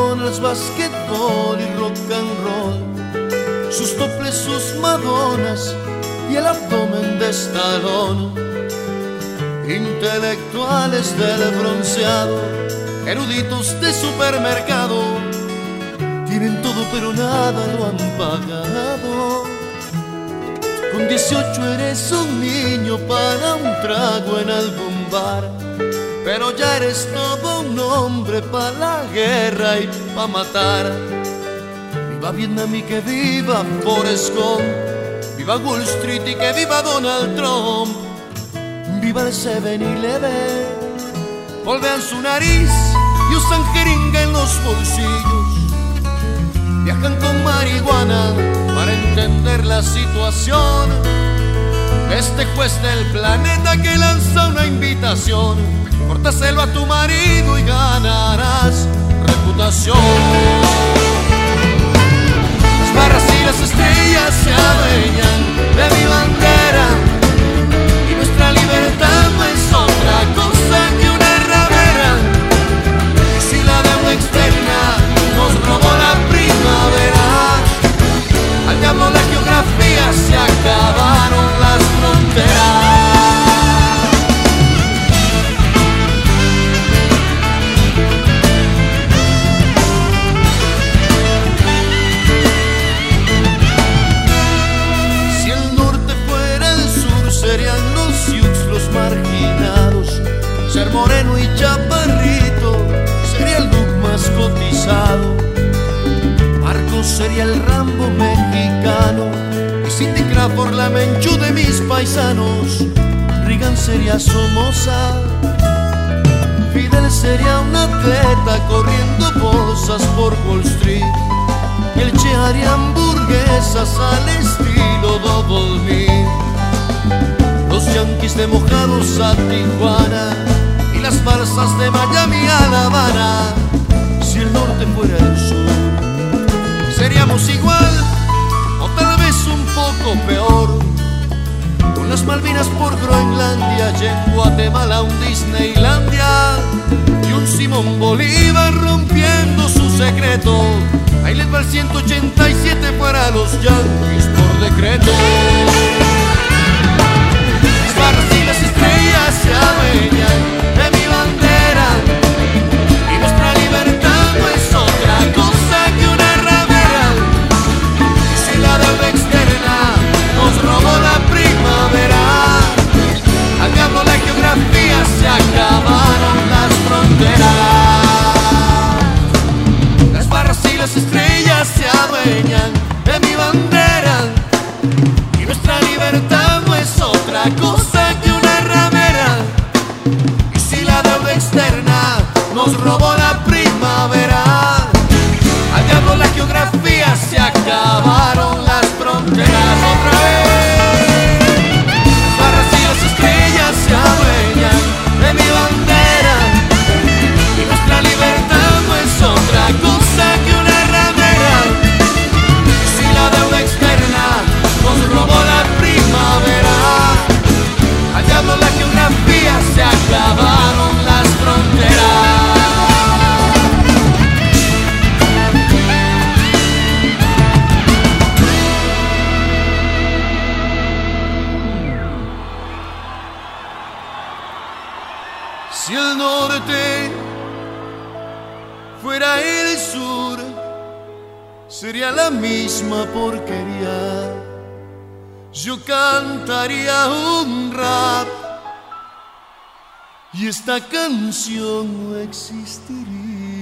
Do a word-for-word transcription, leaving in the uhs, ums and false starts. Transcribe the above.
McDonald's, basquetbol y rock and roll, sus toples, sus madonas y el abdomen de Stallone. Intelectuales del bronceado, eruditos de supermercado, tienen todo pero nada lo han pagado. Con dieciocho eres un niño para un trago en algún bar, pero ya eres todo un hombre para la guerra y pa' matar. Viva Vietnam y que viva Forrest Gump, viva Wall Street y que viva Donald Trump, viva el seven eleven. Volvean su nariz y usan jeringa en los bolsillos, viajan con marihuana para entender la situación. Este juez del planeta que lanza una invitación: córtaselo a tu marido y ganarás reputación. Las barras y las estrellas se adueñan de mi bandera, y nuestra libertad no es otra cosa que una ramera. Y si la deuda externa nos robó la primavera, al diablo la geografía, se acabaron las fronteras. Si el norte fuera el sur, serían los Sioux los marginados. Ser moreno y chaparrito sería el look más cotizado. Marcos sería el Rambo mexicano, y Cindy Crawford la Menchú de mis paisanos. Reagan sería Somoza, Fidel sería un atleta corriendo bolsas por Wall Street, y el Che haría hamburguesas al estilo Double Meat. Los yanquis de Mojados a Tijuana y las farsas de Miami a La Habana. Si el norte fuera el sur, seríamos igual o tal vez un poco peor, con las Malvinas por Groenlandia y en Guatemala un Disneylandia, y un Simón Bolívar rompiendo su secreto. Ahí les va el ciento ochenta y siete para los yanquis por decreto. Las barras y las estrellas se adueñan de mi bandera, y nuestra libertad no es otra cosa que una ramera. Y si la deuda externa nos robó la primavera, al diablo la geografía, se acabaron las fronteras. Las barras y las estrellas se adueñan de mi bandera, y nuestra libertad no es otra cosa que una ramera. Y si la deuda externa nos robó la primavera, al diablo la geografía, se acabaron las fronteras. Otra vez. Las barras y las estrellas se adueñan de mi bandera, y nuestra libertad no es otra cosa que una ramera. Y si la deuda externa nos robó la primavera, al diablo la geografía, se acabaron las fronteras. Si el norte fuera el sur, sería la misma porquería. Yo cantaría un rap y esta canción no existiría.